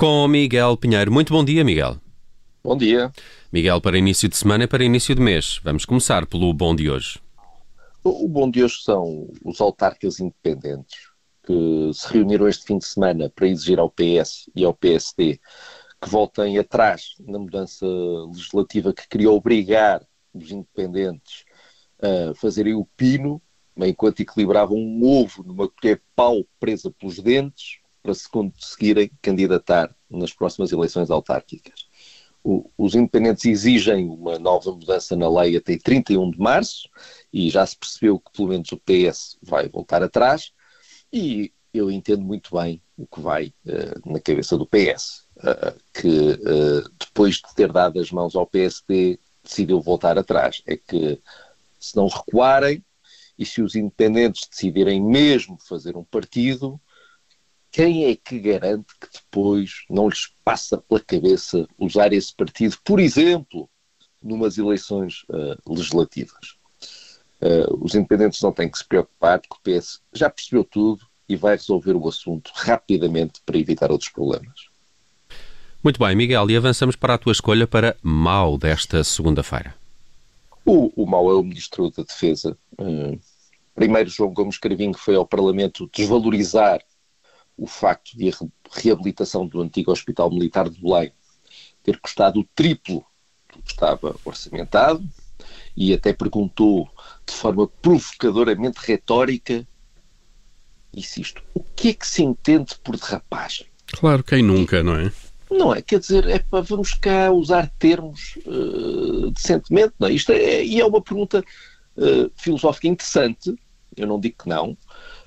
Com Miguel Pinheiro. Muito bom dia, Miguel. Bom dia. Miguel, para início de semana e para início de mês. Vamos começar pelo bom de hoje. O bom de hoje são os autarcas independentes que se reuniram este fim de semana para exigir ao PS e ao PSD que voltem atrás na mudança legislativa que queria obrigar os independentes a fazerem o pino enquanto equilibravam um ovo numa colher de pau presa pelos dentes para se conseguirem candidatar nas próximas eleições autárquicas. Os independentes exigem uma nova mudança na lei até 31 de março e já se percebeu que pelo menos o PS vai voltar atrás e eu entendo muito bem o que vai na cabeça do PS, que depois de ter dado as mãos ao PSD decidiu voltar atrás. É que se não recuarem e se os independentes decidirem mesmo fazer um partido, quem é que garante que depois não lhes passa pela cabeça usar esse partido, por exemplo, numas eleições legislativas? Os independentes não têm que se preocupar, porque o PS já percebeu tudo e vai resolver o assunto rapidamente para evitar outros problemas. Muito bem, Miguel, e avançamos para a tua escolha para Mau desta segunda-feira. O Mau é o Ministro da Defesa. Primeiro, João Gomes Cravinho foi ao Parlamento desvalorizar o facto de a reabilitação do antigo Hospital Militar de Belém ter custado o triplo do que estava orçamentado e até perguntou de forma provocadoramente retórica, insisto, o que é que se entende por derrapagem? Claro, quem nunca, não é? Não é, quer dizer, vamos cá usar termos decentemente, não é? Isto é uma pergunta filosófica interessante, eu não digo que não,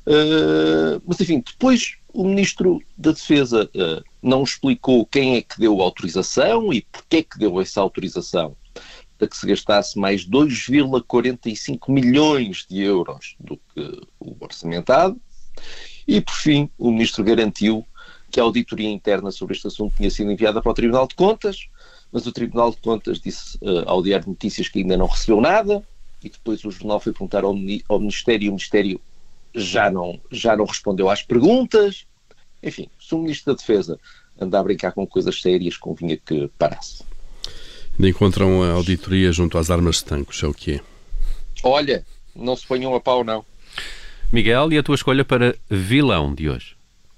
mas enfim, depois o Ministro da Defesa não explicou quem é que deu a autorização e porque é que deu essa autorização para que se gastasse mais 2,45 milhões de euros do que o orçamentado. E, por fim, o Ministro garantiu que a auditoria interna sobre este assunto tinha sido enviada para o Tribunal de Contas, mas o Tribunal de Contas disse ao Diário de Notícias que ainda não recebeu nada e depois o jornal foi perguntar ao Ministério e o Ministério já não respondeu às perguntas. Enfim, se o Ministro da Defesa anda a brincar com coisas sérias, convinha que parasse. Ainda encontram a auditoria junto às armas de tanques, é o que é? Olha, não se ponham a pau, não. Miguel, e a tua escolha para vilão de hoje?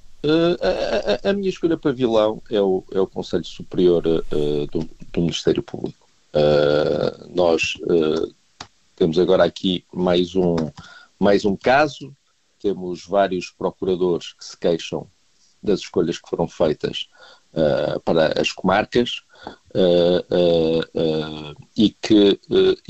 A minha escolha para vilão é o Conselho Superior do Ministério Público. Nós temos agora aqui mais um caso. Temos vários procuradores que se queixam das escolhas que foram feitas para as comarcas e que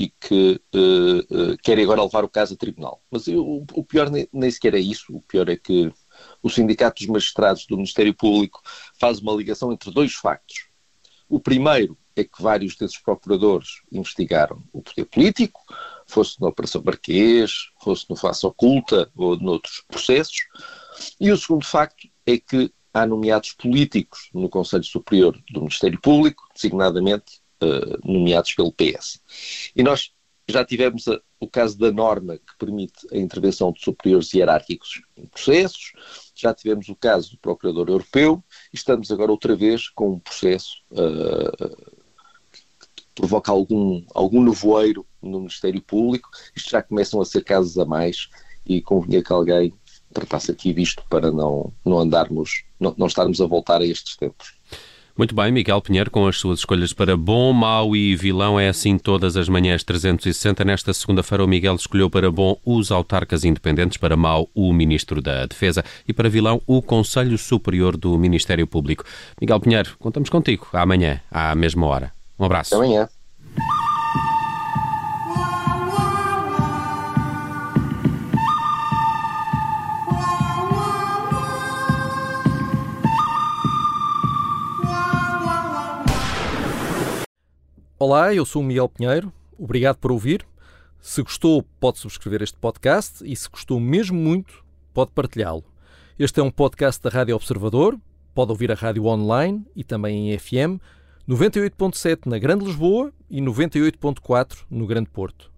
querem agora levar o caso a tribunal. Mas o pior nem sequer é isso. O pior é que o Sindicato dos Magistrados do Ministério Público faz uma ligação entre dois factos. O primeiro é que vários desses procuradores investigaram o poder político, fosse na Operação Marquês, fosse no Face Oculta ou noutros processos. E o segundo facto é que há nomeados políticos no Conselho Superior do Ministério Público, designadamente nomeados pelo PS. E nós já tivemos o caso da norma que permite a intervenção de superiores hierárquicos em processos, já tivemos o caso do Procurador Europeu e estamos agora outra vez com um processo que provoca algum nevoeiro no Ministério Público. Isto já começam a ser casos a mais e convinha que alguém tratasse aqui disto para não estarmos a voltar a estes tempos. Muito bem, Miguel Pinheiro, com as suas escolhas para bom, mau e vilão. É assim todas as manhãs 360. Nesta segunda-feira o Miguel escolheu para bom os autarcas independentes, para mau o Ministro da Defesa e para vilão o Conselho Superior do Ministério Público. Miguel Pinheiro, contamos contigo amanhã, à mesma hora. Um abraço. Até amanhã. Olá, eu sou o Miguel Pinheiro. Obrigado por ouvir. Se gostou, pode subscrever este podcast e se gostou mesmo muito, pode partilhá-lo. Este é um podcast da Rádio Observador. Pode ouvir a rádio online e também em FM, 98.7 na Grande Lisboa e 98.4 no Grande Porto.